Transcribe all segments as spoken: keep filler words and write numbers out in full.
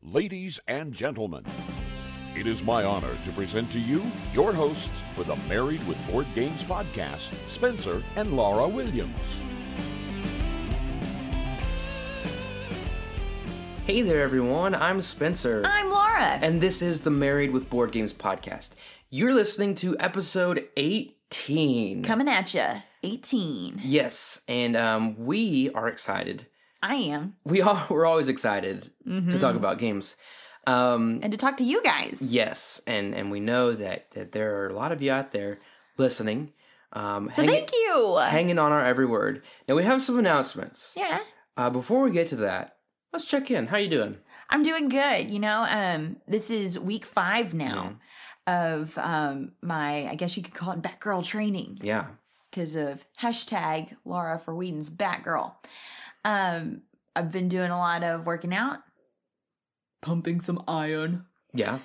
Ladies and gentlemen, it is my honor to present to you your hosts for the Married with Board Games podcast, Spencer and Laura Williams. Hey there, everyone. I'm Spencer. I'm Laura. And this is the Married with Board Games podcast. You're listening to episode eighteen. Coming at ya. eighteen. Yes, and um, we are excited. I am. We are, we're always excited mm-hmm. to talk about games. Um, and to talk to you guys. Yes, and, and we know that, that there are a lot of you out there listening. Um, so hanging, thank you. Hanging on our every word. Now, we have some announcements. Yeah. Uh, before we get to that, let's check in. How you doing? I'm doing good. You know, um, this is week five now mm. of um, my, I guess you could call it Batgirl training. Yeah. Because of hashtag Laura for Whedon's Batgirl. Um, I've been doing a lot of working out. Pumping some iron. Yeah.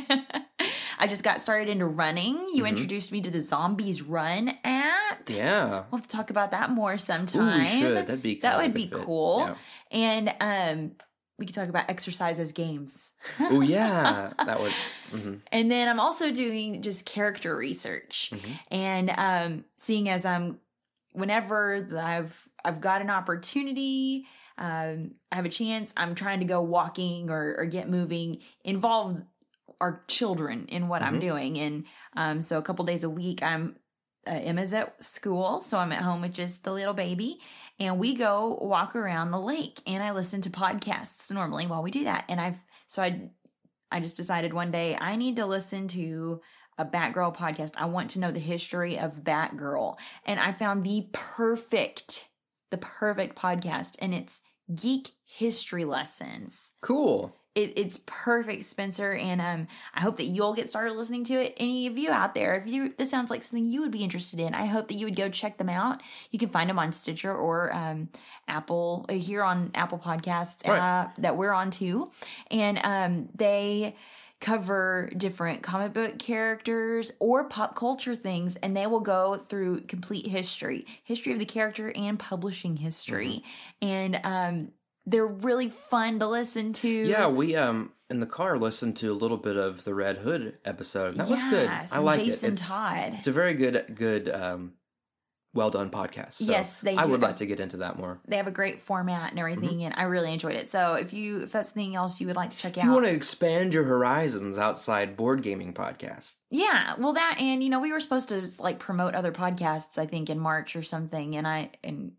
I just got started into running. You mm-hmm. introduced me to the Zombies Run app. Yeah. We'll have to talk about that more sometime. Ooh, we should. That'd be That would be fit. cool. Yeah. And um, we could talk about exercise as games. Oh, yeah. That would. Mm-hmm. And then I'm also doing just character research. Mm-hmm. And um, seeing as I'm, whenever I've, I've got an opportunity, um, I have a chance, I'm trying to go walking or, or get moving, involve our children in what mm-hmm. I'm doing. And um, so a couple days a week, I'm uh, Emma's at school, so I'm at home with just the little baby, and we go walk around the lake, and I listen to podcasts normally while we do that. And I've so I I just decided one day I need to listen to a Batgirl podcast. I want to know the history of Batgirl, and I found the perfect the perfect podcast, and it's Geek History Lessons. Cool. It, it's perfect, Spencer, and um, I hope that you'll get started listening to it. Any of you out there, if you this sounds like something you would be interested in, I hope that you would go check them out. You can find them on Stitcher or um, Apple, uh, here on Apple Podcasts right. uh, that we're on too. And um, they cover different comic book characters or pop culture things, and they will go through complete history, history of the character and publishing history. Mm-hmm. And um they're really fun to listen to. Yeah, we um in the car listened to a little bit of the Red Hood episode. That yeah, was good. I like Jason it. It's, Todd. It's a very good, good, um, well done podcast. So yes, they do. I would like to get into that more. They have a great format and everything, mm-hmm. and I really enjoyed it. So if you if that's something else you would like to check if out, you want to expand your horizons outside board gaming podcasts. Yeah, well, that and you know we were supposed to like promote other podcasts, I think in March or something, and I and.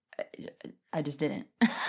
I just didn't.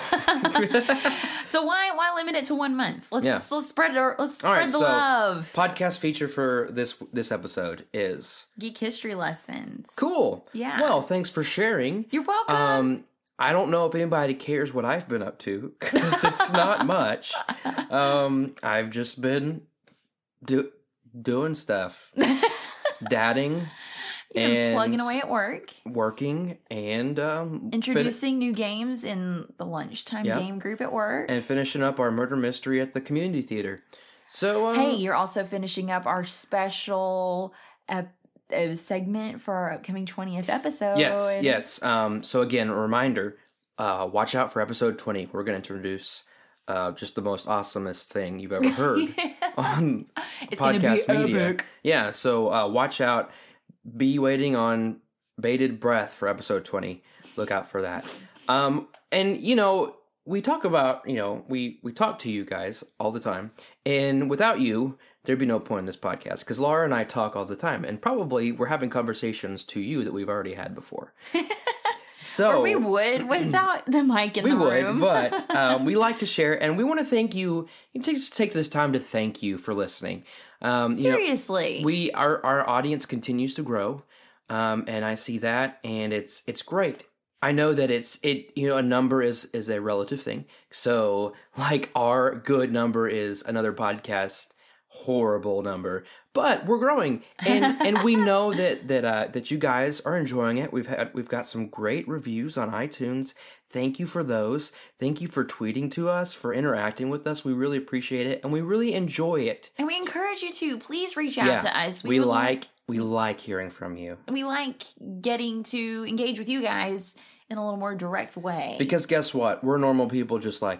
So why why limit it to one month? Let's yeah. let's spread it. Let's spread right, the so love. Podcast feature for this this episode is Geek History Lessons. Cool. Yeah. Well, thanks for sharing. You're welcome. Um, I don't know if anybody cares what I've been up to because it's not much. Um, I've just been do doing stuff, dadding. You've been plugging away at work. Working and... Um, Introducing fin- new games in the lunchtime yeah. game group at work. And finishing up our murder mystery at the community theater. So, um, Hey, you're also finishing up our special ep- uh, segment for our upcoming twentieth episode. Yes, yes. Um, so again, a reminder, uh, watch out for episode twenty. We're going to introduce uh, just the most awesomest thing you've ever heard on it's podcast gonna be media. Epic. Yeah, so uh, watch out. Be waiting on bated breath for episode twenty. Look out for that. Um, and, you know, we talk about, you know, we, we talk to you guys all the time. And without you, there'd be no point in this podcast. Because Laura and I talk all the time. And probably we're having conversations to you that we've already had before. So or we would without the mic in we the would, room. But um, we like to share. And we want to thank you. You take, just take this time to thank you for listening. Um, Seriously, you know, we our our audience continues to grow, um, and I see that, and it's it's great. I know that it's it you know a number is is a relative thing. So like our good number is another podcast horrible number, but we're growing, and and we know that that uh, that you guys are enjoying it. We've had we've got some great reviews on iTunes. Thank you for those. Thank you for tweeting to us, for interacting with us. We really appreciate it, and we really enjoy it. And we encourage you to please reach out yeah, to us. We, we like we like hearing from you. We like getting to engage with you guys in a little more direct way. Because guess what? We're normal people just like you.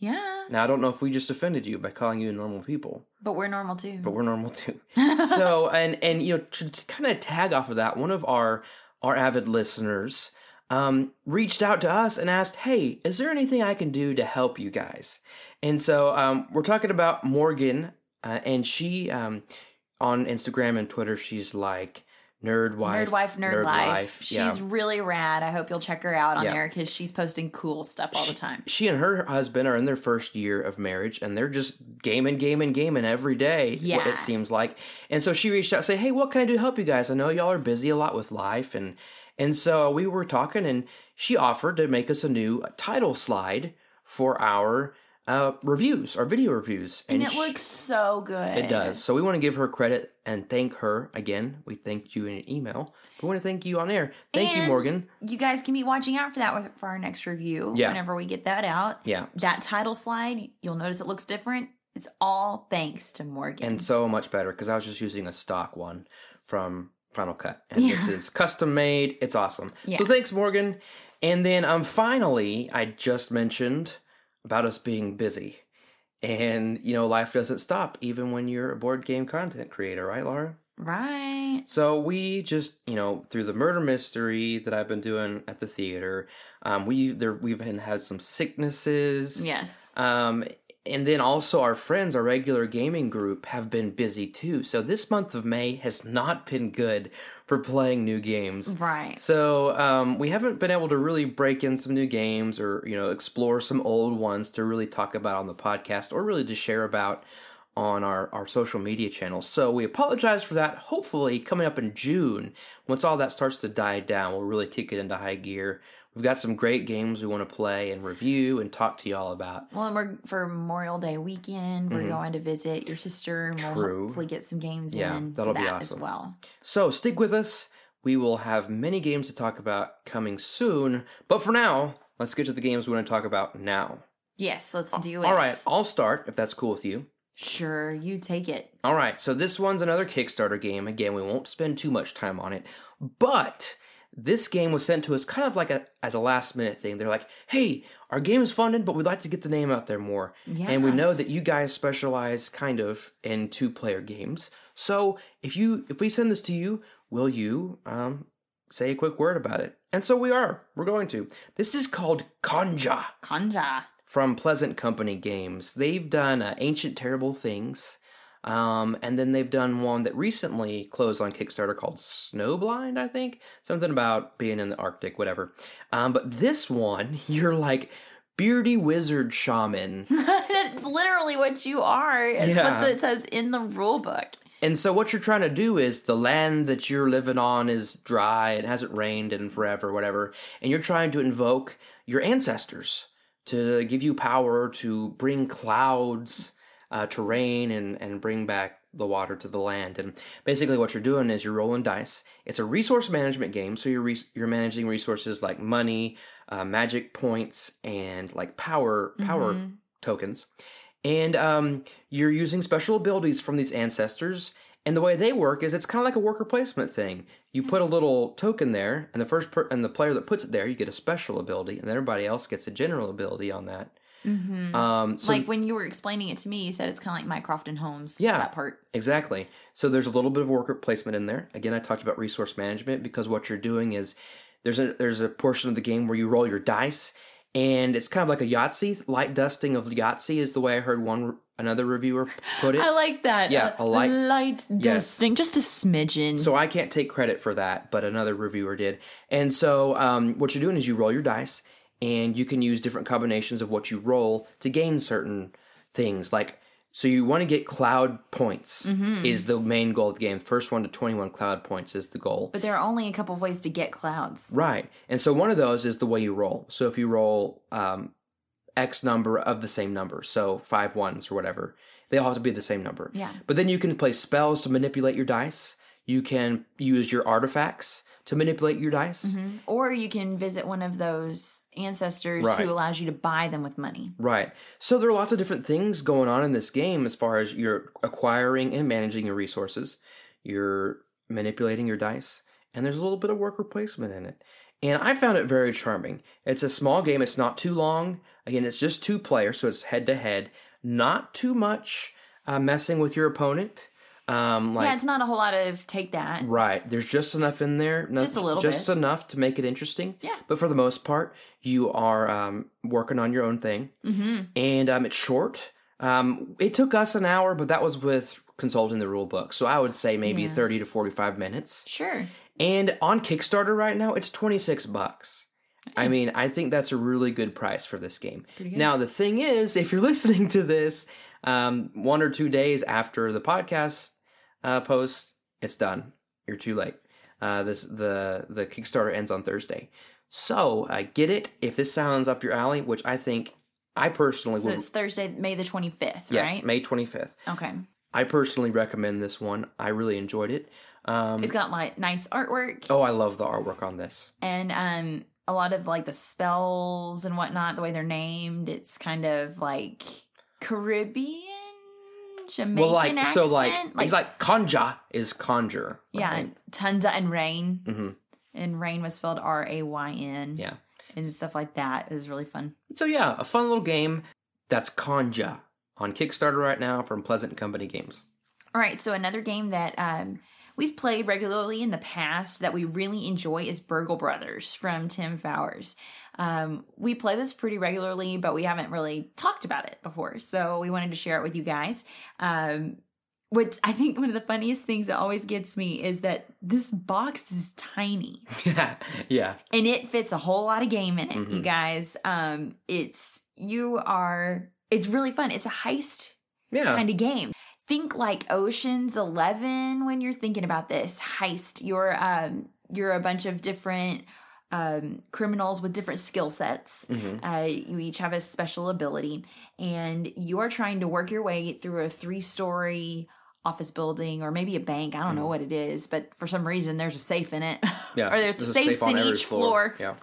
Yeah. Now, I don't know if we just offended you by calling you normal people. But we're normal too. But we're normal too. So, and, and you know, to, to kind of tag off of that, one of our, our avid listeners um, reached out to us and asked, hey, is there anything I can do to help you guys? And so um, we're talking about Morgan, uh, and she, um, on Instagram and Twitter, she's like, Nerd Wife. Nerd Wife, Nerd, Nerd Life. Life. She's Yeah. really rad. I hope you'll check her out on Yeah. there because she's posting cool stuff all the time. She and her husband are in their first year of marriage, and they're just gaming, gaming, gaming every day, Yeah. it seems like. And so she reached out and said, hey, what can I do to help you guys? I know y'all are busy a lot with life. And and so we were talking, and she offered to make us a new title slide for our uh, reviews, our video reviews. And, it she- looks so good. It does. So we want to give her credit and thank her again. We thanked you in an email. We want to thank you on air. Thank you, And Morgan. You guys can be watching out for that with, for our next review. Yeah. Whenever we get that out. Yeah. That title slide, you'll notice it looks different. It's all thanks to Morgan. And so much better because I was just using a stock one from Final Cut. And Yeah. this is custom made. It's awesome. Yeah. So thanks, Morgan. And then um, finally, I just mentioned about us being busy. And, you know, life doesn't stop even when you're a board game content creator, right, Laura? Right. So we just, you know, through the murder mystery that I've been doing at the theater, um, we there we've been, had some sicknesses. Yes. Um, and then also our friends, our regular gaming group, have been busy too. So this month of May has not been good for playing new games. Right. So um, we haven't been able to really break in some new games or, you know, explore some old ones to really talk about on the podcast or really to share about on our, our social media channels. So we apologize for that. Hopefully coming up in June, once all that starts to die down, we'll really kick it into high gear. We've got some great games we want to play and review and talk to y'all about. Well, and we're for Memorial Day weekend. We're going to visit your sister, and we'll True. hopefully get some games Yeah, in. that'll for be that awesome. as well. So stick with us. We will have many games to talk about coming soon. But for now, let's get to the games we want to talk about now. Yes, let's do it. All right, I'll start if that's cool with you. Sure, you take it. All right, so this one's another Kickstarter game. Again, we won't spend too much time on it, but this game was sent to us kind of like a as a last minute thing. They're like, "Hey, our game is funded, but we'd like to get the name out there more." Yeah. And we know that you guys specialize kind of in two-player games. So, if you if we send this to you, will you um say a quick word about it? And so we are. We're going to. This is called Conja Conja. from Pleasant Company Games. They've done uh, Ancient Terrible Things, um, and then they've done one that recently closed on Kickstarter called Snowblind, I think. Something about being in the Arctic, whatever. Um, but this one, you're like beardy wizard shaman. That's literally what you are. It's Yeah. what it says in the rule book. And so what you're trying to do is the land that you're living on is dry, it hasn't rained in forever, whatever, and you're trying to invoke your ancestors to give you power to bring clouds uh, to rain and, and bring back the water to the land. And basically what you're doing is you're rolling dice. It's a resource management game, so you're re- you're managing resources like money, uh, magic points, and like power power Mhm. tokens. And um, you're using special abilities from these ancestors. And the way they work is it's kind of like a worker placement thing. You put a little token there, and the first per- and the player that puts it there, you get a special ability, and then everybody else gets a general ability on that. Mm-hmm. Um, so like when you were explaining it to me, you said it's kind of like Mycroft and Holmes. Yeah. That part. Exactly. So there's a little bit of worker placement in there. Again, I talked about resource management because what you're doing is there's a there's a portion of the game where you roll your dice, and it's kind of like a Yahtzee. Light dusting of Yahtzee is the way I heard one another reviewer put it. I like that. Yeah, a light- light dusting, just a smidgen. So I can't take credit for that, but another reviewer did. And so um, what you're doing is you roll your dice, and you can use different combinations of what you roll to gain certain things. Like, so you want to get cloud points Mm-hmm. is the main goal of the game. First one to twenty-one cloud points is the goal. but there are only a couple of ways to get clouds. Right. And so one of those is the way you roll. So if you roll um, X number of the same number, so five ones or whatever, they all have to be the same number. Yeah. But then you can play spells to manipulate your dice. You can use your artifacts to manipulate your dice. Mhm. Or you can visit one of those ancestors Right. who allows you to buy them with money. Right. So there are lots of different things going on in this game as far as you're acquiring and managing your resources. You're manipulating your dice. And there's a little bit of worker placement in it. And I found it very charming. It's a small game. It's not too long. Again, it's just two players, so it's head to head. Not too much uh, messing with your opponent. Um, like, yeah, it's not a whole lot of take that. Right. There's just enough in there. Enough, just a little just bit. enough to make it interesting. Yeah. But for the most part, you are um, working on your own thing. Mm-hmm. And um, it's short. Um, it took us an hour, but that was with consulting the rule book. So I would say maybe Yeah. thirty to forty-five minutes. Sure. And on Kickstarter right now, it's twenty-six bucks. I mean, I think that's a really good price for this game. Pretty good. Now, the thing is, if you're listening to this um, one or two days after the podcast uh, post, it's done. You're too late. Uh, this the the Kickstarter ends on Thursday. So, uh, get it. If this sounds up your alley, which I think I personally So would. it's Thursday, May the twenty-fifth, Yes, right? May twenty-fifth. Okay. I personally recommend this one. I really enjoyed it. Um, It's got like nice artwork oh, I love the artwork on this. and um a lot of like the spells and whatnot, the way they're named. It's kind of like Caribbean, Jamaican Well, like, accent. so like, it's like conja is conjure. yeah, right? and Tunda and Rain. Mm-hmm. And Rain was spelled R A Y N. Yeah. And stuff like that. It was really fun. So yeah, a fun little game. That's Conja on Kickstarter right now from Pleasant Company Games. All right, so another game that um, we've played regularly in the past that we really enjoy is Burgle Brothers from Tim Fowers. Um, we play this pretty regularly, but we haven't really talked about it before, so we wanted to share it with you guys. Um, what I think one of the funniest things that always gets me is that this box is tiny. Yeah, yeah. And it fits a whole lot of game in it, Mhm. you guys. Um, it's, you are, it's really fun. It's a heist Yeah. kind of game. Think like Ocean's Eleven when you're thinking about this heist. You're um you're a bunch of different um criminals with different skill sets. Mhm. Uh, you each have a special ability, and you are trying to work your way through a three story office building or maybe a bank. I don't know what it is, but for some reason there's a safe in it. Yeah. or there's, There's a safes safe on in every each floor, Yeah.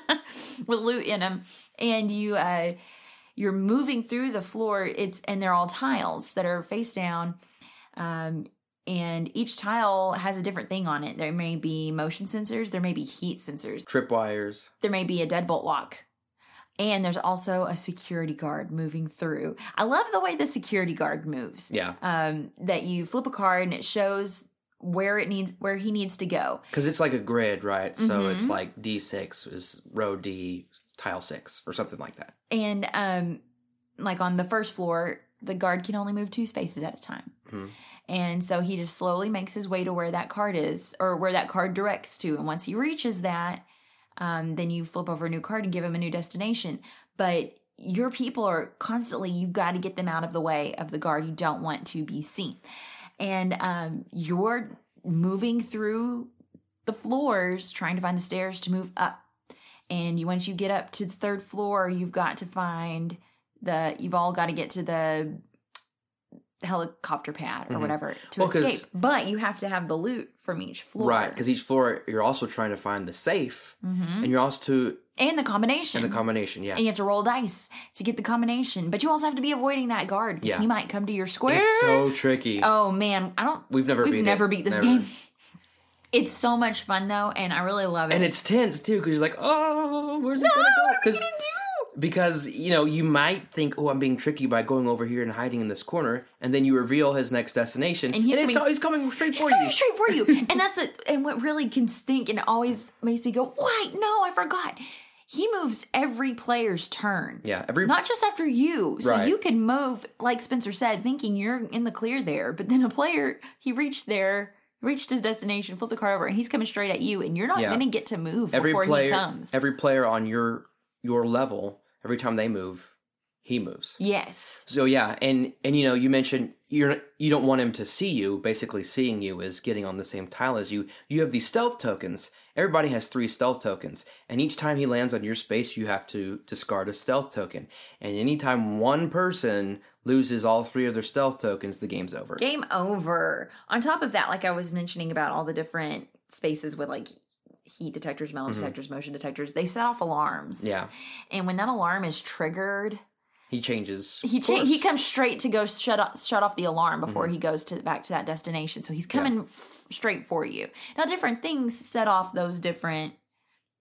with loot in them, and you uh you're moving through the floor. It's and they're all tiles that are face down, um, and each tile has a different thing on it. There may be motion sensors, there may be heat sensors, Tripwires. there may be a deadbolt lock, and there's also a security guard moving through. I love the way the security guard moves. Yeah. Um, that you flip a card and it shows where it needs where he needs to go. Because it's like a grid, right? So Mhm. it's like D six is row D, tile six, or something like that. And um, like on the first floor, the guard can only move two spaces at a time. Mhm. And so he just slowly makes his way to where that card is, or where that card directs to. And once he reaches that, um, then you flip over a new card and give him a new destination. But your people are constantly, you've got to get them out of the way of the guard. You don't want to be seen. And um, you're moving through the floors, trying to find the stairs to move up. And you, once you get up to the third floor, you've got to find the, you've all got to get to the helicopter pad or Mhm. whatever to Well, 'cause- escape. But you have to have the loot from each floor. Right, because each floor, you're also trying to find the safe, Mm-hmm. and you're also to, And the combination. and the combination, yeah. And you have to roll dice to get the combination. But you also have to be avoiding that guard because Yeah. he might come to your square. It's so tricky. Oh man, I don't. We've never We've beat it. never beat this Never. game. It's so much fun though, and I really love it. And it's tense too, because you're like, oh, where's it no, gonna go? what are we 'Cause- gonna do? Because, you know, you might think, oh, I'm being tricky by going over here and hiding in this corner, and then you reveal his next destination, And he's it's coming- always coming straight He's for coming you. straight for you, and that's it. And what really can stink and always makes me go, "Wait, no, I forgot." He moves every player's turn. Yeah, every Not just after you. So Right. you can move, like Spencer said, thinking you're in the clear there, but then a player, he reached there, reached his destination, flipped the card over, and he's coming straight at you, and you're not Yeah. going to get to move every before player, he comes. every player on your your level, every time they move, he moves. Yes. So yeah, and and you know, you mentioned you're you don't want him to see you. Basically, seeing you is getting on the same tile as you. You have these stealth tokens. Everybody has three stealth tokens, and each time he lands on your space, you have to discard a stealth token. And anytime one person loses all three of their stealth tokens, the game's over. Game over. On top of that, like I was mentioning about all the different spaces with like heat detectors, metal detectors, motion detectors, they set off alarms. Mm-hmm. Yeah. And when that alarm is triggered, He changes. he cha- course. he comes straight to go shut off, shut off the alarm before Mm-hmm. he goes to back to that destination. So he's coming f- straight for you. Now, different things set off those different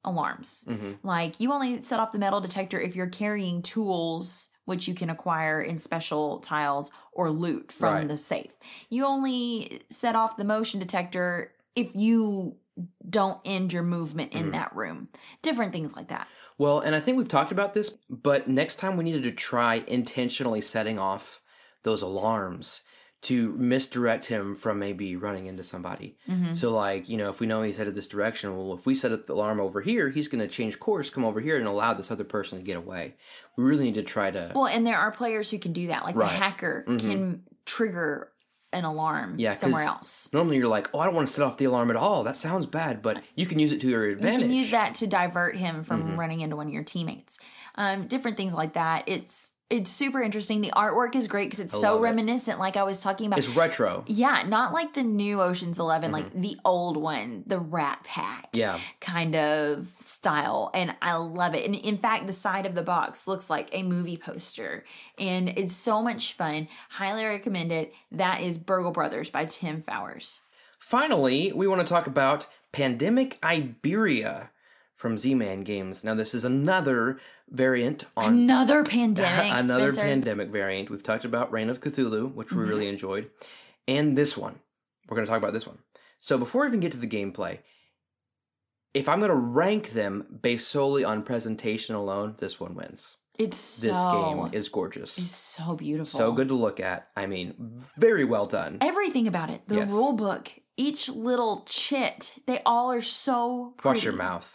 alarms. Mm-hmm. Like, you only set off the metal detector if you're carrying tools, which you can acquire in special tiles, or loot from Right. the safe. You only set off the motion detector if you don't end your movement in Mm-hmm. that room. Different things like that. Well, and I think we've talked about this, but next time we needed to try intentionally setting off those alarms to misdirect him from maybe running into somebody. Mm-hmm. So, like, you know, if we know he's headed this direction, well, if we set up the alarm over here, he's going to change course, come over here, and allow this other person to get away. We really need to try to... Well, and there are players who can do that. Like Right. the hacker Mhm. can trigger an alarm Yeah, 'cause somewhere else. Normally you're like, oh, I don't want to set off the alarm at all. That sounds bad, but you can use it to your advantage. You can use that to divert him from Mhm. running into one of your teammates. Um, different things like that. It's it's super interesting. The artwork is great because it's I so love it. reminiscent, like I was talking about. It's retro. Yeah, not like the new Ocean's Eleven, Mhm. like the old one, the Rat Pack Yeah. kind of style. And I love it. And in fact, the side of the box looks like a movie poster. And it's so much fun. Highly recommend it. That is Burgle Brothers by Tim Fowers. Finally, we want to talk about Pandemic Iberia from Z-Man Games. Now, this is another variant on... Another pandemic. another Spencer. pandemic variant. We've talked about Reign of Cthulhu, which we Mhm. really enjoyed. And this one. We're going to talk about this one. So before we even get to the gameplay, if I'm going to rank them based solely on presentation alone, this one wins. It's This so, game is gorgeous. It's so beautiful. So good to look at. I mean, very well done. Everything about it. The Yes. rule book, each little chit, they all are so pretty. Watch your mouth.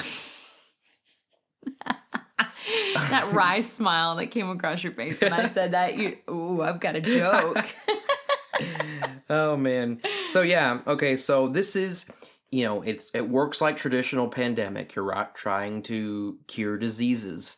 That wry smile that came across your face when I said that. You, ooh, I've got a joke. Oh man. So yeah, okay, so this is, you know, it's it works like traditional pandemic. You're right, trying to cure diseases.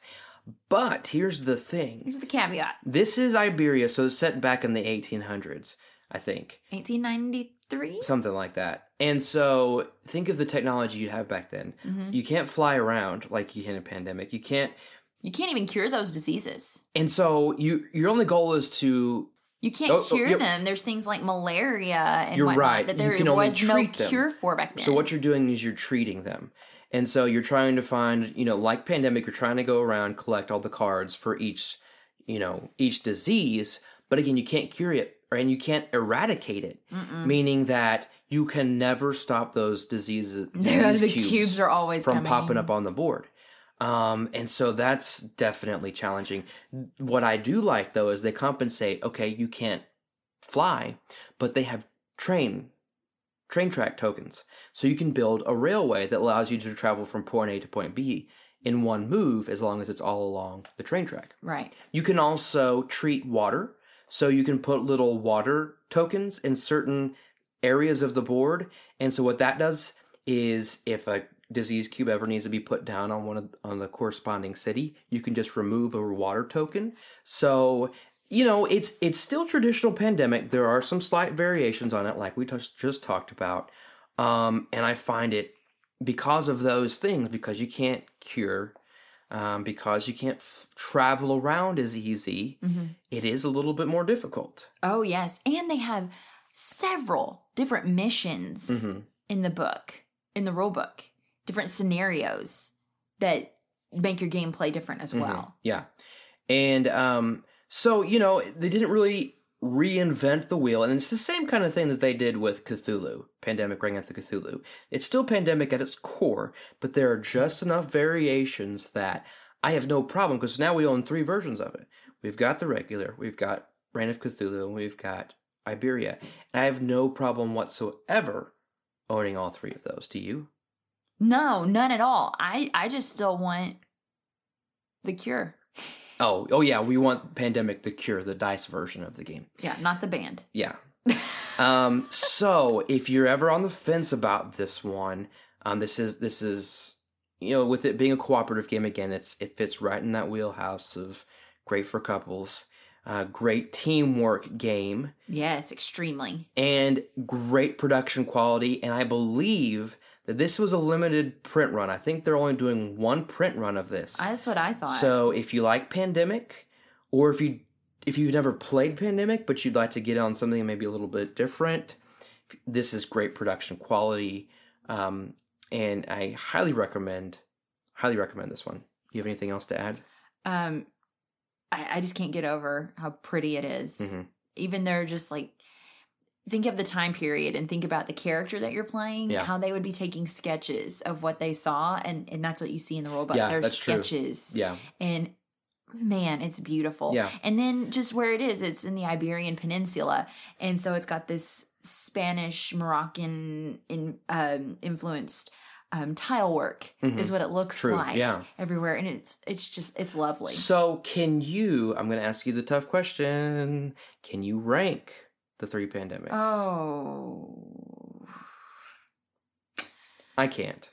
But here's the thing. Here's the caveat. This is Iberia, so it's set back in the eighteen hundreds, I think. eighteen ninety-three? Something like that. And so think of the technology you have back then. Mhm. You can't fly around like you can in a pandemic. You can't You can't even cure those diseases. and so you your only goal is to You can't Oh, oh, cure yep. them. There's things like malaria and You're whatnot right. that You there can only was no treat them. cure for back then. So what you're doing is you're treating them. And so you're trying to find, you know, like pandemic, you're trying to go around, collect all the cards for each, you know, each disease. But again, you can't cure it and you can't eradicate it, Mm-mm. meaning that you can never stop those diseases. the disease cubes, cubes are always from coming. popping up on the board. Um, and so that's definitely challenging. What I do like though is they compensate. Okay, you can't fly, but they have train train track tokens. So you can build a railway that allows you to travel from point A to point B in one move as long as it's all along the train track. Right. You can also treat water. So you can put little water tokens in certain areas of the board. And so what that does is if a disease cube ever needs to be put down on one of on the corresponding city, you can just remove a water token. So you know, it's it's still traditional pandemic. There are some slight variations on it, like we just just talked about. Um, and I find it because of those things, because you can't cure, um, because you can't f- travel around as easy, Mm-hmm. it is a little bit more difficult. Oh, yes. And they have several different missions Mm-hmm. in the book, in the rule book, different scenarios that make your gameplay different as well. Mm-hmm. Yeah. And um, so, you know, they didn't really reinvent the wheel. And it's the same kind of thing that they did with Cthulhu, Pandemic Reign of Cthulhu. It's still pandemic at its core, but there are just enough variations that I have no problem, because now we own three versions of it. We've got the regular, we've got Reign of Cthulhu, and we've got Iberia. And I have no problem whatsoever owning all three of those. Do you? No, none at all. I, I just still want the cure. Oh, oh yeah, we want Pandemic the Cure, the dice version of the game. Yeah, not the band. Yeah. um, so if you're ever on the fence about this one, um, this is this is you know, with it being a cooperative game again, it's it fits right in that wheelhouse of great for couples, uh, great teamwork game, Yes, extremely. and great production quality. And I believe that this was a limited print run. I think they're only doing one print run of this. That's what I thought. So if you like Pandemic, or if you if you've never played Pandemic but you'd like to get on something maybe a little bit different, this is great production quality. Um, and I highly recommend, highly recommend this one. You have anything else to add? Um, I, I just can't get over how pretty it is. Mm-hmm. Even they're just like, think of the time period and think about the character that you're playing, Yeah. how they would be taking sketches of what they saw, and, and that's what you see in the rulebook. Yeah, They're that's true. sketches. Yeah. And man, it's beautiful. Yeah. And then just where it is, it's in the Iberian Peninsula. And so it's got this Spanish, Moroccan in, um, influenced um, tile work Mhm. is what it looks True, like yeah. everywhere. And it's it's just, it's lovely. So can you, I'm going to ask you the tough question, can you rank the three pandemics? Oh. I can't.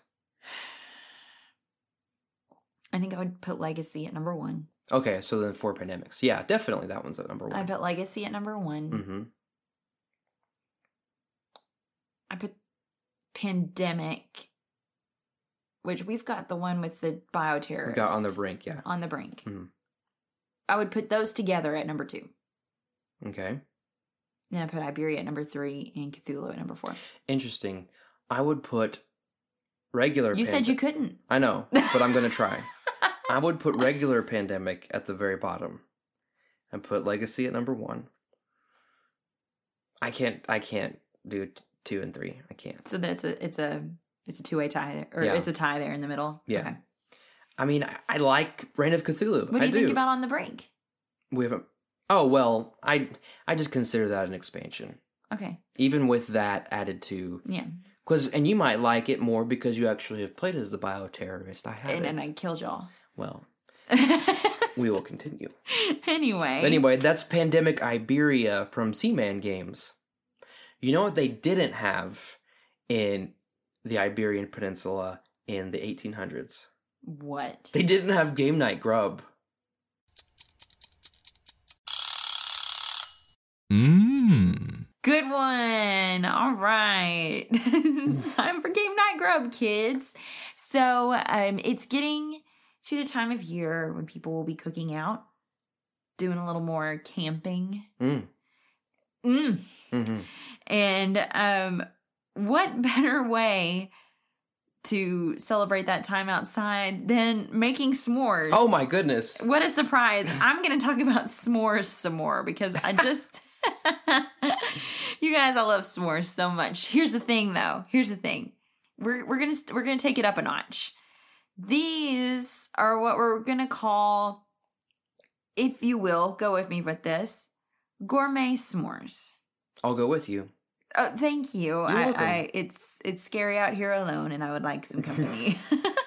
I think I would put Legacy at number one. Okay, so then four pandemics. Yeah, definitely that one's at number one. I put Legacy at number one. Mm-hmm. I put Pandemic, which we've got the one with the bioterrorist. We got On the Brink, yeah. On the Brink. Mhm. I would put those together at number two. Okay. Then I put Iberia at number three and Cthulhu at number four. Interesting. I would put regular You said pande- you couldn't. I know, but I'm going to try. I would put regular pandemic at the very bottom and put Legacy at number one. I can't, I can't do t- two and three. I can't. So that's a it's a it's a two way tie there, or Yeah. it's a tie there in the middle. Yeah. Okay. I mean, I, I like Reign of Cthulhu. What do you I think do. about On the Brink? We haven't. Oh well, I I just consider that an expansion, Okay. even with that added to. Yeah. Because and you might like it more because you actually have played as the bioterrorist. I haven't. And, and I killed y'all. Well, we will continue. Anyway. Anyway, that's Pandemic Iberia from Seaman Games. You know what they didn't have in the Iberian Peninsula in the eighteen hundreds? What? They didn't have Game Night Grub. Mmm. Good one. All right. Time for Game Night Grub, kids. So um, it's getting to the time of year when people will be cooking out, doing a little more camping. Mm. Mm. Mm-hmm. And um, what better way to celebrate that time outside than making s'mores? Oh my goodness. What a surprise. I'm going to talk about s'mores some more because I just... You guys, I love s'mores so much. Here's the thing, though. Here's the thing. We're we're gonna we're gonna take it up a notch. These are what we're gonna call, if you will, go with me with this, gourmet s'mores. I'll go with you. Oh, thank you. You're I, welcome. I it's it's scary out here alone, and I would like some company.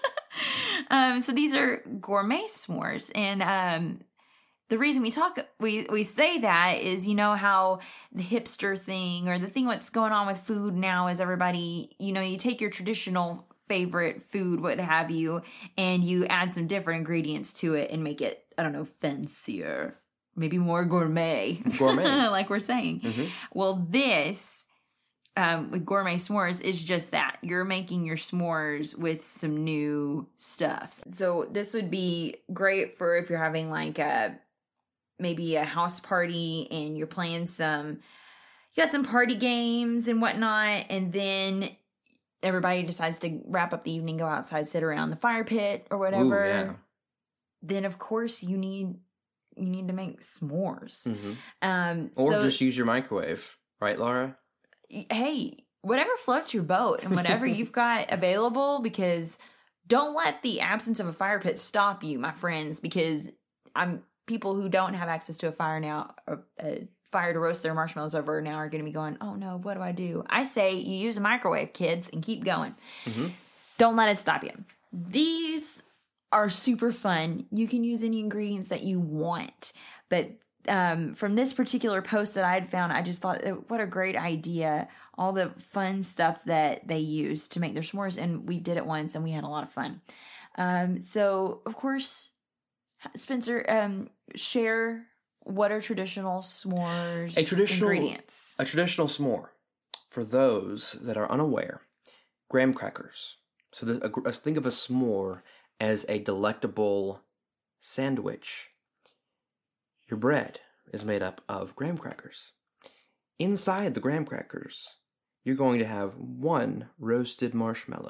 um, so these are gourmet s'mores, and um. The reason we talk, we, we say that is, you know, how the hipster thing or the thing what's going on with food now is everybody, you know, you take your traditional favorite food, what have you, and you add some different ingredients to it and make it, I don't know, fancier, maybe more gourmet. Gourmet. Like we're saying. Mm-hmm. Well, this, um, with gourmet s'mores is just that. You're making your s'mores with some new stuff. So this would be great for if you're having like a, maybe a house party and you're playing some, you got some party games and whatnot, and then everybody decides to wrap up the evening, go outside, sit around the fire pit or whatever. Ooh, yeah. Then of course you need you need to make s'mores. Mm-hmm. Um, Or so, just use your microwave, right, Laura? hey, whatever floats your boat and whatever you've got available, because don't let the absence of a fire pit stop you, my friends, because I'm. People who don't have access to a fire now, a, a fire to roast their marshmallows over now, are going to be going, oh no, what do I do? I say you use a microwave, kids, and keep going. Mm-hmm. Don't let it stop you. These are super fun. You can use any ingredients that you want. But um, from this particular post that I had found, I just thought, what a great idea. All the fun stuff that they use to make their s'mores. And we did it once and we had a lot of fun. Um, so, of course... Spencer, um, share what are traditional s'mores A traditional ingredients? A traditional s'more, for those that are unaware, graham crackers. So this, a, think of a s'more as a delectable sandwich. Your bread is made up of graham crackers. Inside the graham crackers, you're going to have one roasted marshmallow.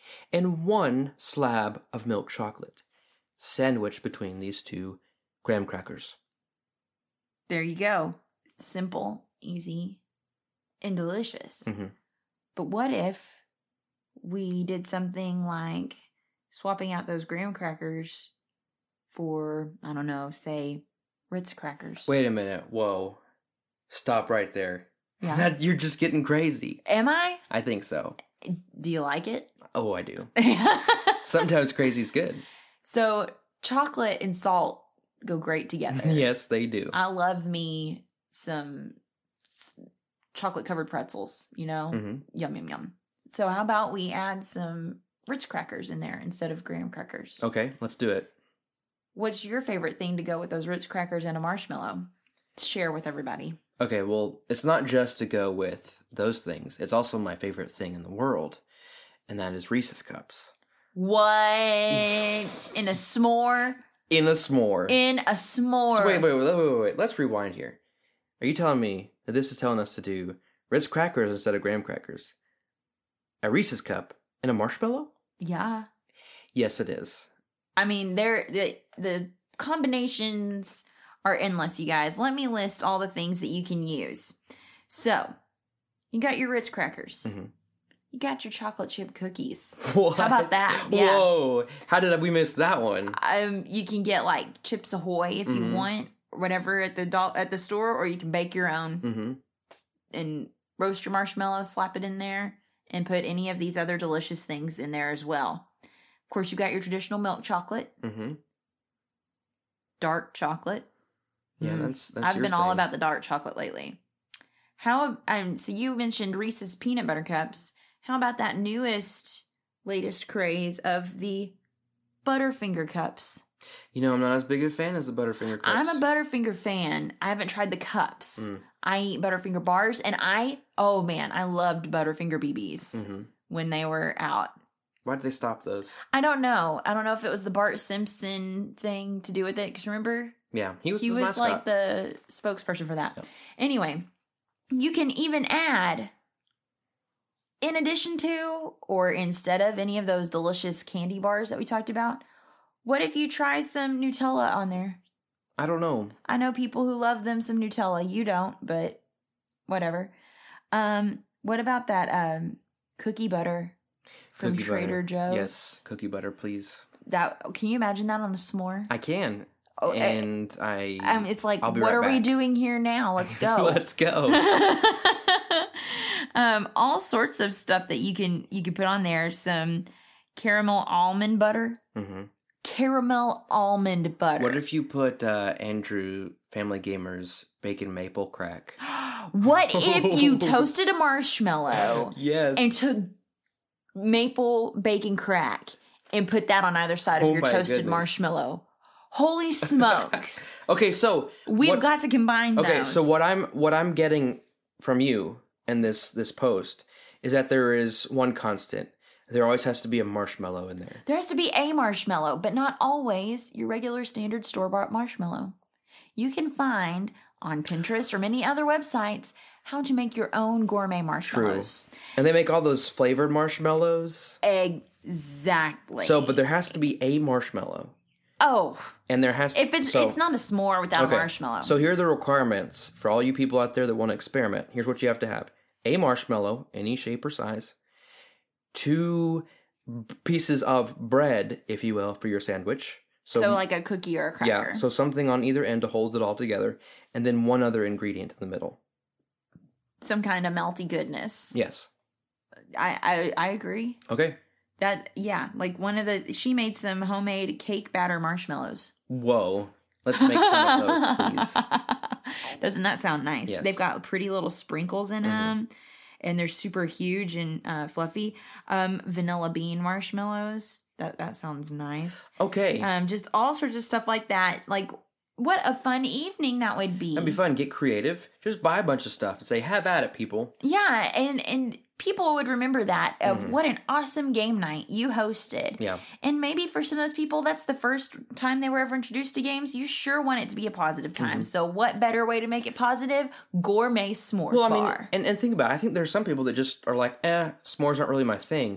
and one slab of milk chocolate, sandwiched between these two graham crackers. There you go. Simple, easy, and delicious. Mm-hmm. But what if we did something like swapping out those graham crackers for, I don't know, say, Ritz crackers? Wait a minute. Whoa. Stop right there. Yeah. That, you're just getting crazy. Am I? I think so. Do you like it? Oh, I do. Sometimes crazy's good. So, chocolate and salt go great together. Yes, they do. I love me some chocolate covered pretzels, you know? Mm-hmm. Yum, yum, yum. So, how about we add some Ritz crackers in there instead of graham crackers? Okay, let's do it. What's your favorite thing to go with those Ritz crackers and a marshmallow? Share with everybody. Okay, well, it's not just to go with those things. It's also my favorite thing in the world, and that is Reese's Cups. What? In a s'more? In a s'more. In a s'more. So wait, wait, wait, wait, wait, wait. Let's rewind here. Are you telling me that this is telling us to do Ritz crackers instead of graham crackers? A Reese's Cup and a marshmallow? Yeah. Yes, it is. I mean, they're, the the combinations are endless, you guys. Let me list all the things that you can use. So, you got your Ritz crackers. Mm-hmm. You got your chocolate chip cookies. What? How about that? Yeah. Whoa. How did we miss that one? Um, you can get like Chips Ahoy if Mm-hmm. you want, or whatever at the do- at the store, or you can bake your own Mm-hmm. and roast your marshmallow, slap it in there, and put any of these other delicious things in there as well. Of course, you got your traditional milk chocolate, Mm-hmm. dark chocolate. Yeah, Mm. that's, that's I've your been all thing. about the dark chocolate lately. How um so you mentioned Reese's peanut butter cups. How about that newest, latest craze of the Butterfinger cups? You know, I'm not as big a fan as the Butterfinger Cups. I'm a Butterfinger fan. I haven't tried the cups. Mm. I eat Butterfinger bars, and I oh man, I loved Butterfinger B Bs Mm-hmm. when they were out. Why did they stop those? I don't know. I don't know if it was the Bart Simpson thing to do with it. Because remember, Yeah, he was he the was mascot. like the spokesperson for that. Yep. Anyway, you can even add, in addition to or instead of any of those delicious candy bars that we talked about, what if you try some Nutella on there? I don't know. I know people who love them some Nutella. You don't, but whatever. Um, what about that um cookie butter from Cookie Trader butter. Joe's? Yes, cookie butter, please. That can you imagine that on a s'more? I can. Oh, and I... Um, it's like, I'll be what right are we back. doing here now? Let's go. Let's go. um, all sorts of stuff that you can you can put on there. Some caramel almond butter. Mm-hmm. Caramel almond butter. What if you put uh, Andrew Family Gamer's bacon maple crack? What if you toasted a marshmallow Yes. and took maple bacon crack and put that on either side of Oh your my toasted goodness. marshmallow? Holy smokes. Okay, so We've what- got to combine Okay, those. so what I'm what I'm getting from you in this this post is that there is one constant. There always has to be a marshmallow in there. There has to be a marshmallow, but not always your regular standard store-bought marshmallow. You can find on Pinterest or many other websites how to make your own gourmet marshmallows. And they make all those flavored marshmallows. Exactly. So, but there has to be a marshmallow. Oh, And there has to if it's so, it's not a s'more without okay, a marshmallow. So here are the requirements for all you people out there that want to experiment. Here's what you have to have. A marshmallow, any shape or size. Two pieces of bread, if you will, for your sandwich. So, like a cookie or a cracker. Yeah, so something on either end to hold it all together, and then one other ingredient in the middle. Some kind of melty goodness. Yes. I, I I agree. Okay. That yeah, like one of the she made some homemade cake batter marshmallows. Whoa. Let's make some of those, please. Doesn't that sound nice? Yes. They've got pretty little sprinkles in Mhm. them, and they're super huge and uh, fluffy. Um, vanilla bean marshmallows. That that sounds nice. Okay. Um, just all sorts of stuff like that. Like, what a fun evening that would be. That'd be fun. Get creative. Just buy a bunch of stuff and say, have at it, people. Yeah, and and people would remember that of Mhm. what an awesome game night you hosted. Yeah. And maybe for some of those people, that's the first time they were ever introduced to games. You sure want it to be a positive time. Mm-hmm. So what better way to make it positive? Gourmet s'mores Well, I mean, bar. and, and think about it. I think there's some people that just are like, eh, s'mores aren't really my thing.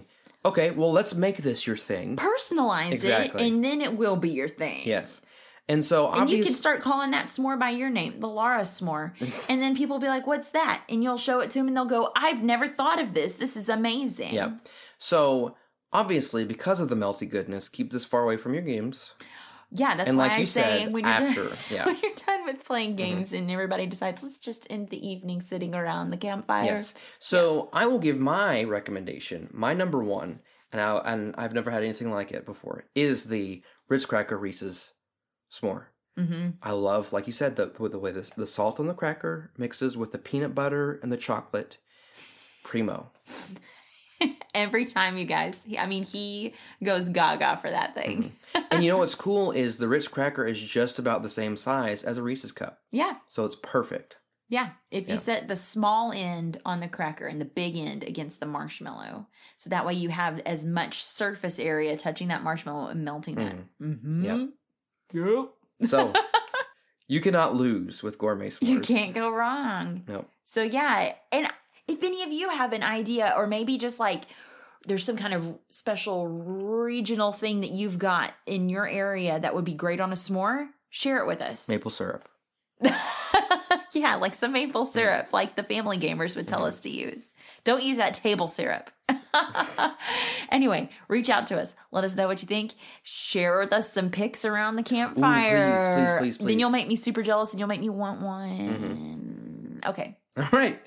Okay, well, let's make this your thing. Personalize Exactly. it, and then it will be your thing. Yes. And so, And obviously... you can start calling that s'more by your name, the Laura s'more. And then people will be like, what's that? And you'll show it to them and they'll go, I've never thought of this. This is amazing. Yeah. So, obviously, because of the melty goodness, keep this far away from your games. Yeah, that's And why like I you say said, when you're, after, done, yeah. when you're done with playing games and everybody decides, let's just end the evening sitting around the campfire. Yes. So, I will give my recommendation, my number one, and, I, and I've never had anything like it before, is the Ritz Cracker Reese's s'more. Mm-hmm. I love, like you said, the, the way the, the salt on the cracker mixes with the peanut butter and the chocolate. Primo. Every time, you guys. He, I mean, he goes gaga for that thing. Mm-hmm. And you know what's cool is the Ritz Cracker is just about the same size as a Reese's cup. Yeah. So it's perfect. Yeah. If you Yeah. set the small end on the cracker and the big end against the marshmallow. So that way you have as much surface area touching that marshmallow and melting that. Mm-hmm. Yep. Yep. So, you cannot lose with gourmet s'mores. You can't go wrong. No. So yeah, and if any of you have an idea, or maybe just like there's some kind of special regional thing that you've got in your area that would be great on a s'more, share it with us. Maple syrup. Yeah, like some maple syrup, like the family gamers would tell us to use. Don't use that table syrup. Anyway, reach out to us. Let us know what you think. Share with us some pics around the campfire. Ooh, please, please, please, Then you'll please. make me super jealous and you'll make me want one. Mm-hmm. Okay. All right.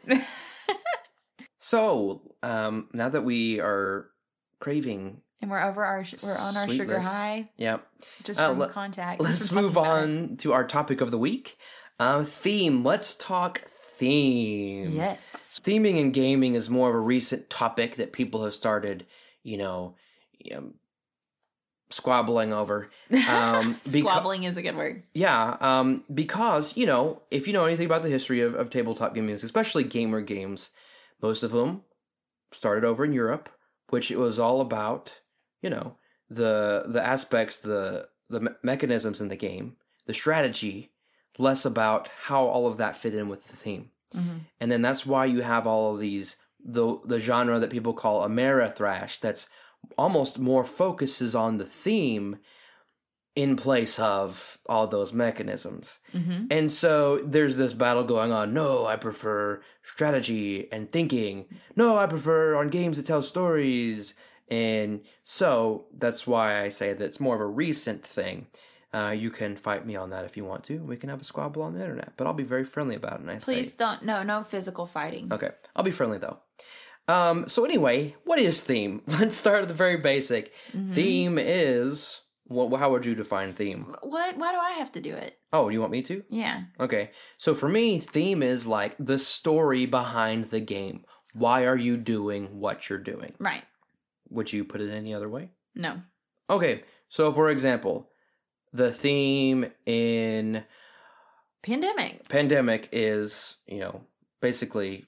So, um, now that we are craving And we're over our, we're on our sugar sweetness, high. Yep. Just Uh, from let- contact. Let's just from move talking about on to our topic of the week. Uh, theme. Let's talk theme. it. Yes. Theming in gaming is more of a recent topic that people have started, you know, you know squabbling over. Um, beca- Squabbling is a good word. Yeah, um, because, you know, if you know anything about the history of, of tabletop gaming, especially gamer games, most of them started over in Europe, which it was all about, you know, the the aspects, the the me- mechanisms in the game, the strategy, less about how all of that fit in with the theme. Mm-hmm. And then that's why you have all of these, the the genre that people call Amerithrash, that's almost more focuses on the theme in place of all those mechanisms. Mm-hmm. And so there's this battle going on. No, I prefer strategy and thinking. No, I prefer on games that tell stories. And so that's why I say that it's more of a recent thing. Uh, you can fight me on that if you want to. We can have a squabble on the internet, but I'll be very friendly about it. And I Please say, don't. No, no physical fighting. okay, I'll be friendly though. Um, so anyway, what is theme? Let's start at the very basic. Mm-hmm. Theme is, what? How would you define theme? What? Why do I have to do it? Oh, you want me to? Yeah. Okay, so for me, theme is like the story behind the game. Why are you doing what you're doing? Right. Would you put it any other way? No. Okay, so for example, the theme in Pandemic. Pandemic is, you know, basically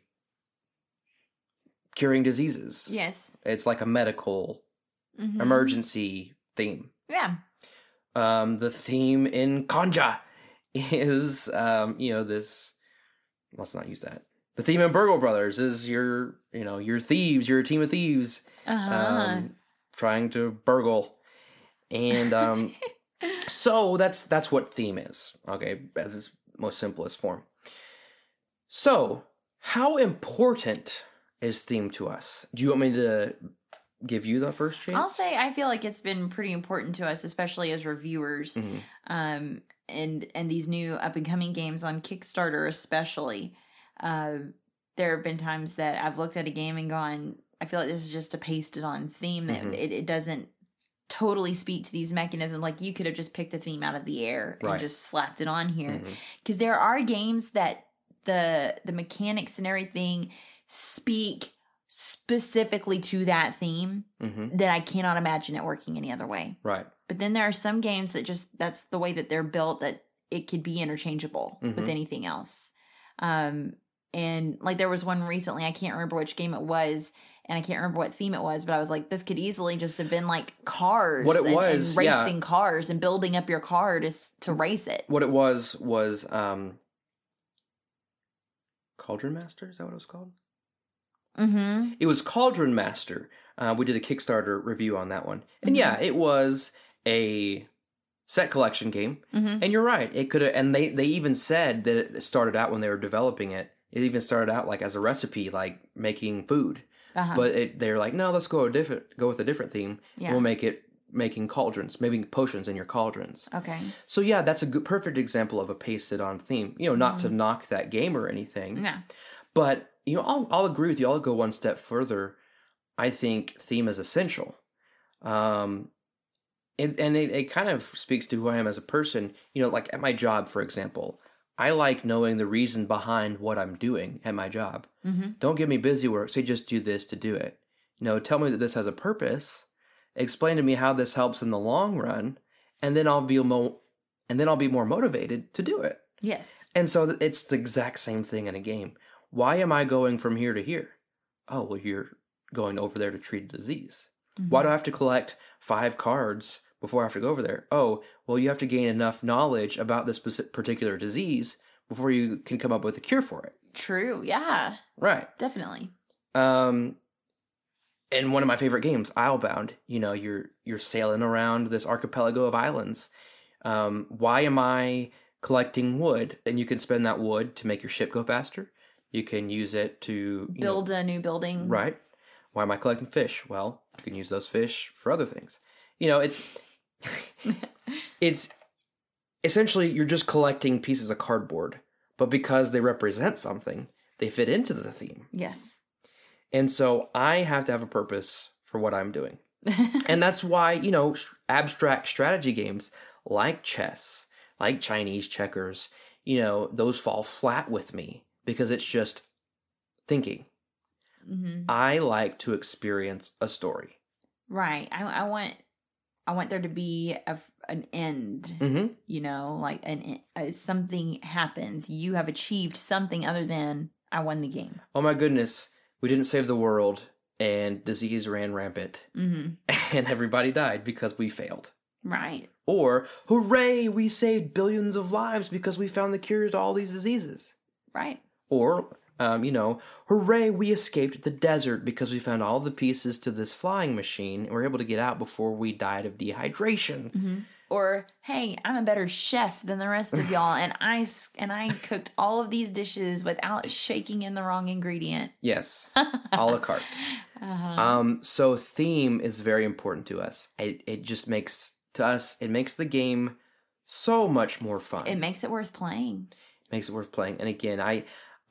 curing diseases. Yes. It's like a medical Mm-hmm. emergency theme. Yeah. Um, the theme in Conja is, um, you know, this. Let's not use that. The theme in Burgle Brothers is your, you know, your thieves. You're a team of thieves, Uh-huh. um, trying to burgle, and um, so that's that's what theme is. Okay, at its most simplest form. So, how important is theme to us? Do you want me to give you the first chance? I'll say I feel like it's been pretty important to us, especially as reviewers, Mhm. um, and and these new up and coming games on Kickstarter, especially. Uh, there have been times that I've looked at a game and gone, I feel like this is just a pasted on theme that Mhm. it, it doesn't totally speak to these mechanisms. Like you could have just picked the theme out of the air and Right. just slapped it on here, Mhm. because there are games that the the mechanics and everything speak specifically to that theme Mhm. that I cannot imagine it working any other way. Right. But then there are some games that just, that's the way that they're built, that it could be interchangeable Mhm. with anything else. Um, and like there was one recently, I can't remember which game it was, and I can't remember what theme it was, but I was like, this could easily just have been like cars. What it and, was, and racing yeah. cars and building up your car to, s- to race it. What it was was um, Cauldron Master. Is that what it was called? Mm-hmm. It was Cauldron Master. Uh, we did a Kickstarter review on that one. And yeah, it was a set collection game. Mm-hmm. And you're right. It could have, and they, they even said that it started out when they were developing it. It even started out like as a recipe, like making food. Uh-huh. But it, they're like, no, let's go a different, go with a different theme. Yeah. We'll make it making cauldrons, maybe potions in your cauldrons. Okay. So yeah, that's a good, perfect example of a pasted on theme. You know, not Mm-hmm. to knock that game or anything. Yeah. But, you know, I'll, I'll agree with you. I'll go one step further. I think theme is essential. Um, and and it, it kind of speaks to who I am as a person. You know, like at my job, for example, I like knowing the reason behind what I'm doing at my job. Mm-hmm. Don't give me busy work. Say just do this to do it. You know, tell me that this has a purpose. Explain to me how this helps in the long run, and then I'll be more, and then I'll be more motivated to do it. Yes. And so it's the exact same thing in a game. Why am I going from here to here? Oh, well, you're going over there to treat a disease. Mm-hmm. Why do I have to collect five cards before I have to go over there? Oh, well, you have to gain enough knowledge about this specific particular disease before you can come up with a cure for it. True. Yeah. Right. Definitely. Um, and one of my favorite games, Islebound. You know, you're you're sailing around this archipelago of islands. Um, why am I collecting wood? And you can spend that wood to make your ship go faster. You can use it to you Build know, a new building. right. Why am I collecting fish? Well, you can use those fish for other things. You know, it's it's essentially you're just collecting pieces of cardboard, but because they represent something, they fit into the theme. Yes. And so I have to have a purpose for what I'm doing. And that's why, you know, abstract strategy games like chess, like Chinese checkers, you know, those fall flat with me because it's just thinking. Mm-hmm. I like to experience a story. Right. I, I want I want there to be a, an end. Mm-hmm. You know, like an uh, something happens. You have achieved something other than I won the game. Oh my goodness, we didn't save the world and disease ran rampant Mm-hmm. and everybody died because we failed. Right. Or, hooray, we saved billions of lives because we found the cures to all these diseases. Right. Or, um, you know, hooray, we escaped the desert because we found all the pieces to this flying machine and were able to get out before we died of dehydration. Mm-hmm. Or, hey, I'm a better chef than the rest of y'all, and I s- and I cooked all of these dishes without shaking in the wrong ingredient. Yes, a la carte. Uh-huh. Um, so theme is very important to us. It it just makes, to us, it makes the game so much more fun. It makes it worth playing. Makes it worth playing. And again, I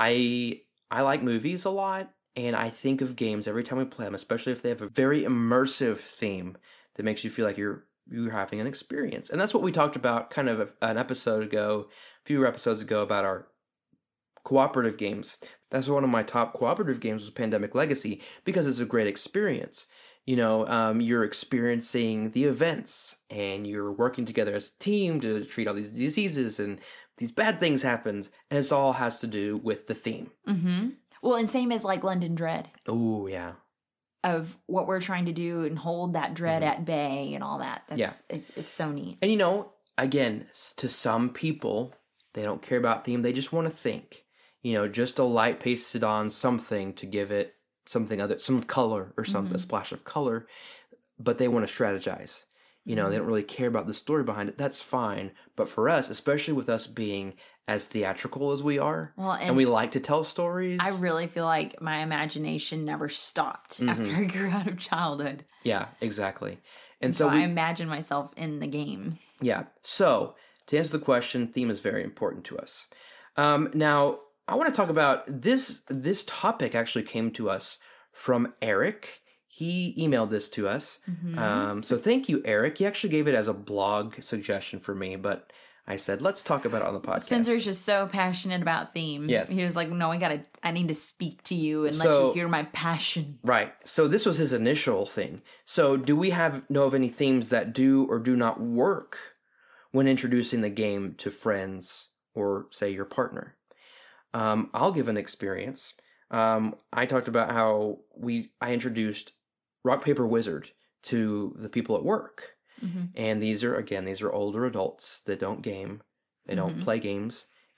I I like movies a lot, and I think of games every time we play them, especially if they have a very immersive theme that makes you feel like you're you're having an experience. And that's what we talked about kind of an episode ago, a few episodes ago, about our cooperative games. That's one of my top cooperative games was Pandemic Legacy, because it's a great experience. You know, um, you're experiencing the events, and you're working together as a team to treat all these diseases, and these bad things happen, and it all has to do with the theme. Mm-hmm. Well, and same as like London Dread, Oh, yeah. of what we're trying to do and hold that dread Mhm. at bay and all that. That's, Yeah. it, it's so neat. And you know, again, s- to some people, they don't care about theme. They just want to think. You know, just a light pasted on something to give it something other, some color or something, Mhm. a splash of color. But they want to strategize. You know, they don't really care about the story behind it. That's fine. But for us, especially with us being as theatrical as we are, Well, and, and we like to tell stories. I really feel like my imagination never stopped Mhm. after I grew out of childhood. Yeah, exactly. And And so, so we, I imagine myself in the game. yeah. So to answer the question, theme is very important to us. Um, now, I want to talk about this. This topic actually came to us from Eric. He emailed this to us. Mhm. Um, so thank you, Eric. He actually gave it as a blog suggestion for me, but I said, let's talk about it on the podcast. Spencer's just so passionate about theme. Yes. He was like, no, I gotta, I need to speak to you and let So- you hear my passion. Right. So this was his initial thing. So do we have know of any themes that do or do not work when introducing the game to friends or, say, your partner? Um, I'll give an experience. Um, I talked about how we I introduced Rock Paper Wizard to the people at work. Mm-hmm. And these are, again, these are older adults that don't game. They don't Mhm. play games.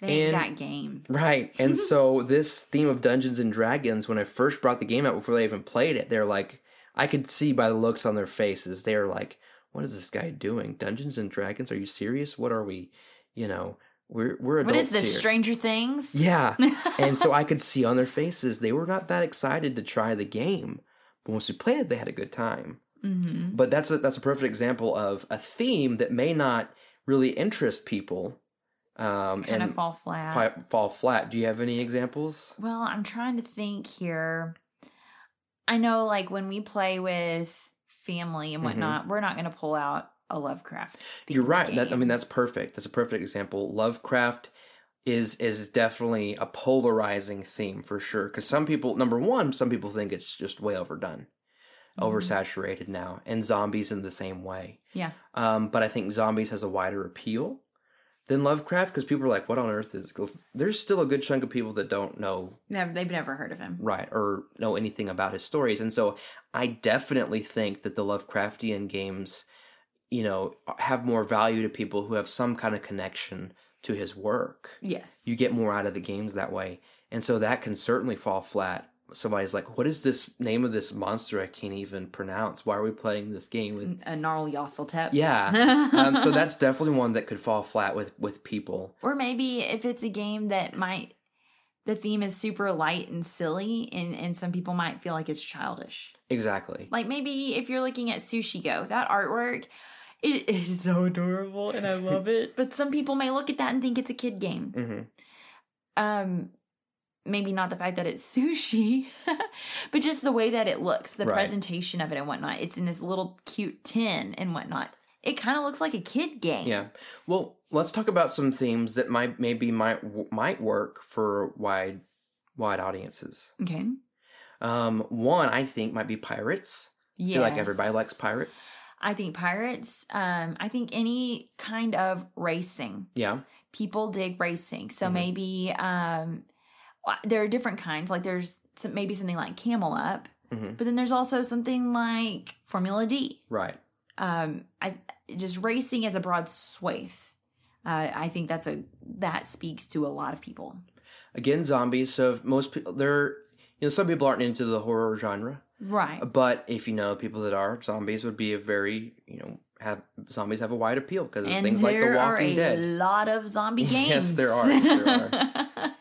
They And- got game. Right. And so this theme of Dungeons and Dragons, when I first brought the game out before they even played it, they're like, I could see by the looks on their faces, they're like, what is this guy doing? Dungeons and Dragons? Are you serious? What are we, you know, we're we're adults What is this, here. Stranger Things? Yeah. And so I could see on their faces, they were not that excited to try the game. But once we played it, they had a good time. Mm-hmm. But that's a, that's a perfect example of a theme that may not really interest people. Um, Kind and of fall flat. fi- fall flat. Do you have any examples? Well, I'm trying to think here. I know, like, when we play with family and whatnot, we're not going to pull out a Lovecraft. Mm-hmm. You're right. game. That, I mean, that's perfect. That's a perfect example. Lovecraft is is definitely a polarizing theme for sure. Because some people, number one, some people think it's just way overdone, Mhm. oversaturated now, and zombies in the same way. Yeah. Um, but I think zombies has a wider appeal than Lovecraft because people are like, "What on earth is?" There's still a good chunk of people that don't know Never, they've never heard of him. right or know anything about his stories, and so I definitely think that the Lovecraftian games, you know, have more value to people who have some kind of connection to his work. Yes. You get more out of the games that way, and so that can certainly fall flat. Somebody's like, "What is this name of this monster I can't even pronounce? Why are we playing this game with?" a Gnarlyotheltep. Yeah, um, so that's definitely one that could fall flat with with people. Or maybe if it's a game that might, the theme is super light and silly, and, and some people might feel like it's childish. Exactly. Like maybe if you're looking at Sushi Go, that artwork, it is so adorable and I love it. But some people may look at that and think it's a kid game. hmm Um, maybe not the fact that it's sushi, but just the way that it looks, the Right. presentation of it and whatnot. It's in this little cute tin and whatnot. It kind of looks like a kid game. Yeah. Well, let's talk about some themes that might maybe might might work for wide wide audiences. Okay. Um, one I think might be pirates. I feel like everybody Yes. likes pirates. I think pirates. Um, I think any kind of racing. Yeah. People dig racing, so Mhm. maybe um, there are different kinds. Like there's some, maybe something like Camel Up, hmm but then there's also something like Formula D. Right. Um, I just racing as a broad swathe. Uh, I think that's a that speaks to a lot of people. Again, zombies. So if most people, they're you know, some people aren't into the horror genre, Right. but if you know people that are, zombies would be a very you know have zombies have a wide appeal because of And things like The there are Walking a Dead. lot of zombie games. Yes, there are. There are.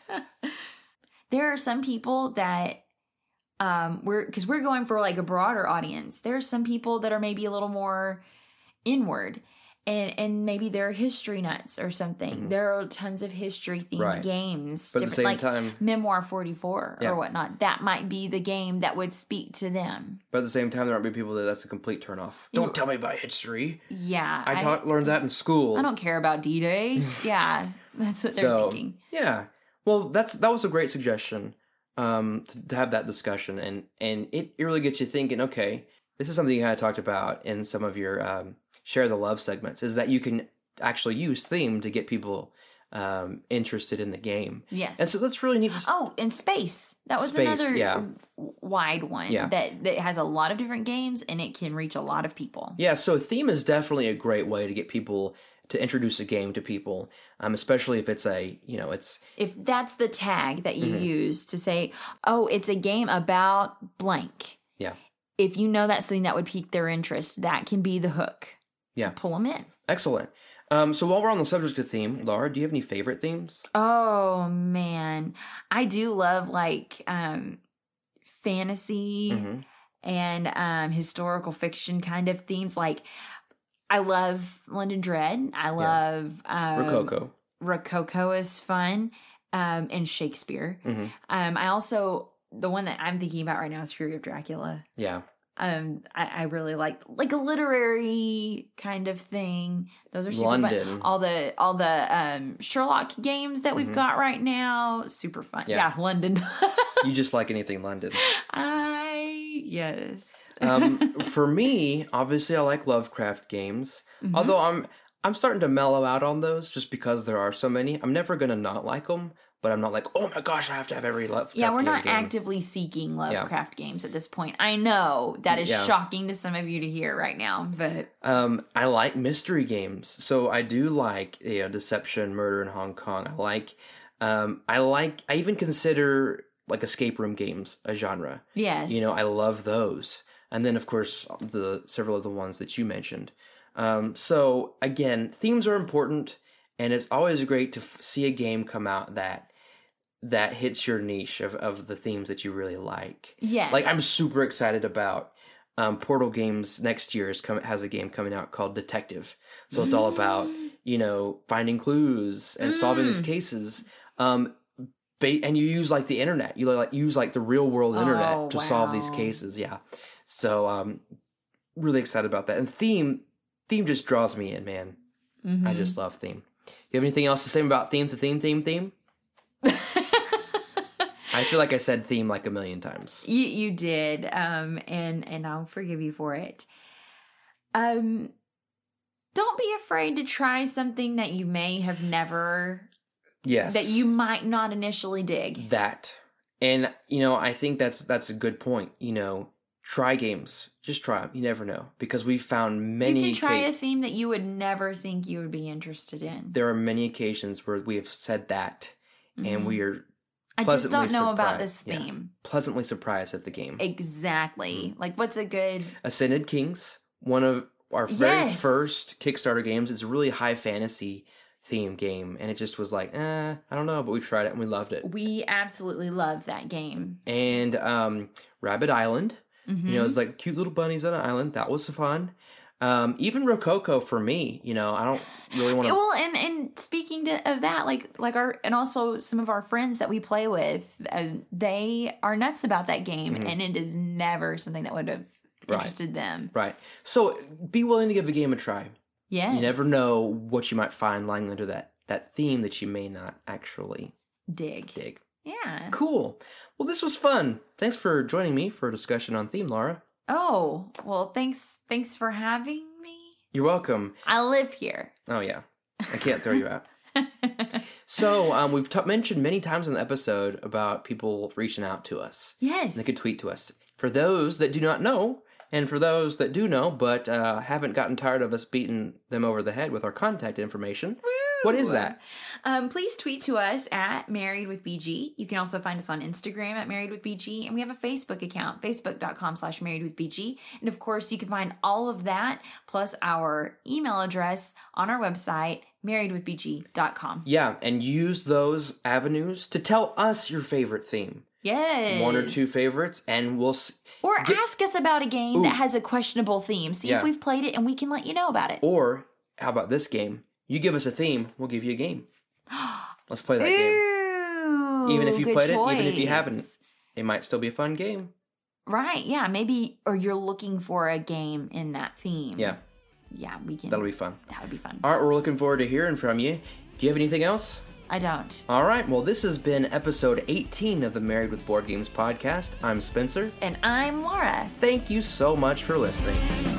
There are some people that um we're because we're going for like a broader audience. There are some people that are maybe a little more inward, and and maybe they're history nuts or something. Mhm. There are tons of history themed Right. games, But at the same like time, Memoir forty-four Yeah. or whatnot. That might be the game that would speak to them. but at the same time, there might be people that that's a complete turnoff. You- Don't tell me about history. Yeah, I, taught learned that in school. I don't care about D-Day. Yeah, that's what they're So, thinking. Yeah. Well, that's that was a great suggestion um, to, to have that discussion, and and it, it really gets you thinking. Okay, this is something you kind of talked about in some of your um, share the love segments. Is that you can actually use theme to get people um, interested in the game, Yes. and so that's really neat. To, Oh, and space. That was Space, another yeah. w- wide one Yeah. that, that has a lot of different games and it can reach a lot of people. Yeah, so theme is definitely a great way to get people to introduce a game to people, um, especially if it's a you know it's If that's the tag that you Mhm. use to say, oh, it's a game about blank. Yeah. If you know that's something that would pique their interest, that can be the hook Yeah. to pull them in. excellent. Um, so while we're on the subject of theme, Laura, do you have any favorite themes? Oh, man. I do love like um, fantasy. Mm-hmm. and um, historical fiction kind of themes. Like, I love London Dread. I love um, Rococo. Rococo is fun, um, and Shakespeare. Mm-hmm. Um, I also the one that I'm thinking about right now is Fury of Dracula. Yeah. Um, I, I really like like a literary kind of thing. Those are super London. fun. All the all the um, Sherlock games that we've Mhm. got right now, super fun. Yeah. Yeah, London. You just like anything London. I yes. Um, for me, obviously, I like Lovecraft games. Mhm. Although I'm I'm starting to mellow out on those just because there are so many. I'm never gonna not like them, but I'm not like, oh my gosh, I have to have every Lovecraft Yeah, we're not game. actively seeking Lovecraft yeah. games at this point. I know that is yeah. shocking to some of you to hear right now, but um, I like mystery games, so I do like you know Deception, Murder in Hong Kong. I like, um, I like, I even consider like escape room games a genre. Yes, you know, I love those, and then of course the several of the ones that you mentioned. Um, so again, themes are important, and it's always great to f- see a game come out that. that hits your niche of, of the themes that you really like. Yes. Like, I'm super excited about um, Portal Games next year is come, has a game coming out called Detective. So it's all about, you know, finding clues and mm. solving these cases. Um, ba- and you use, like, the internet. You, like, use, like, the real-world internet oh, to wow. solve these cases. Yeah. So, um, really excited about that. And theme, theme just draws me in, man. Mm-hmm. I just love theme. You have anything else to say about theme to theme, theme, theme? I feel like I said theme like a million times. You you did, um, and and I'll forgive you for it. Um, don't be afraid to try something that you may have never, yes, that you might not initially dig. That, and you know, I think that's that's a good point. You know, try games, just try them. You never know, because we've found many. You can try ca- a theme that you would never think you would be interested in. There are many occasions where we have said that, mm-hmm. and we are. I just don't know surprised. about this theme. Yeah. Pleasantly surprised at the game. Exactly. Mm. Like, what's a good... Ascended Kings, one of our very yes. first Kickstarter games. It's a really high fantasy theme game, and it just was like, eh, I don't know, but we tried it and we loved it. We absolutely love that game. And um, Rabbit Island, mm-hmm. you know, it's like cute little bunnies on an island. That was fun. Um, even Rococo for me, you know, I don't really want to. Well, and, and speaking to, of that, like like our and also some of our friends that we play with, uh, they are nuts about that game, mm-hmm. and it is never something that would have interested right. them. Right. So be willing to give the game a try. Yes. You never know what you might find lying under that that theme that you may not actually dig. Dig. Yeah. Cool. Well, this was fun. Thanks for joining me for a discussion on theme, Laura. Oh, well, thanks thanks for having me. You're welcome. I live here. Oh, yeah. I can't throw you out. So, um, we've t- mentioned many times in the episode about people reaching out to us. Yes. And they could tweet to us. For those that do not know, and for those that do know but uh, haven't gotten tired of us beating them over the head with our contact information, Woo! What is that? Um, please tweet to us at Married with B G. You can also find us on Instagram at Married with B G, and we have a Facebook account, facebook.com slash Married with BG. And of course, you can find all of that plus our email address on our website, married with b g dot com. Yeah, and use those avenues to tell us your favorite theme. Yes. One or two favorites, and we'll s- Or get- ask us about a game Ooh. that has a questionable theme. See Yeah. if we've played it, and we can let you know about it. Or, how about this game? You give us a theme, we'll give you a game. Let's play that game. Ooh, Even if you good played choice. it, even if you haven't, it might still be a fun game. Right, yeah, maybe, or you're looking for a game in that theme. Yeah. Yeah, we can. That'll be fun. That would be fun. All right, we're looking forward to hearing from you. Do you have anything else? I don't. All right, well, this has been episode eighteen of the Married with Board Games podcast. I'm Spencer. And I'm Laura. Thank you so much for listening.